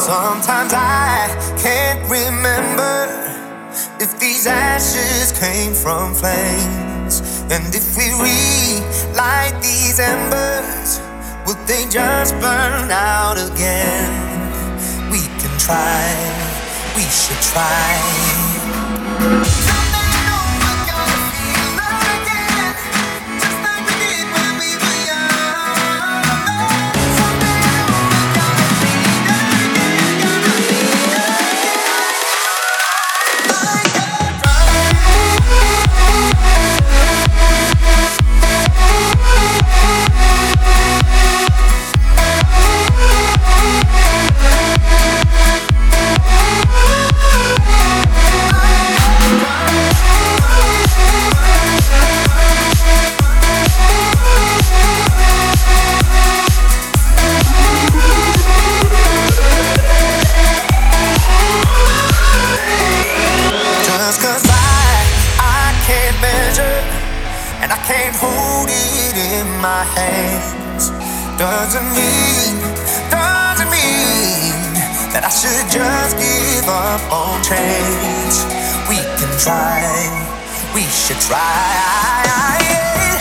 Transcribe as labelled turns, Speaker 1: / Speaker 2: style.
Speaker 1: Sometimes I can't remember if these ashes came from flames, and if we relight these embers, will they just burn out again? We can try, we should try. And I can't hold it in my hands. Doesn't mean that I should just give up on change. We can try, we should try.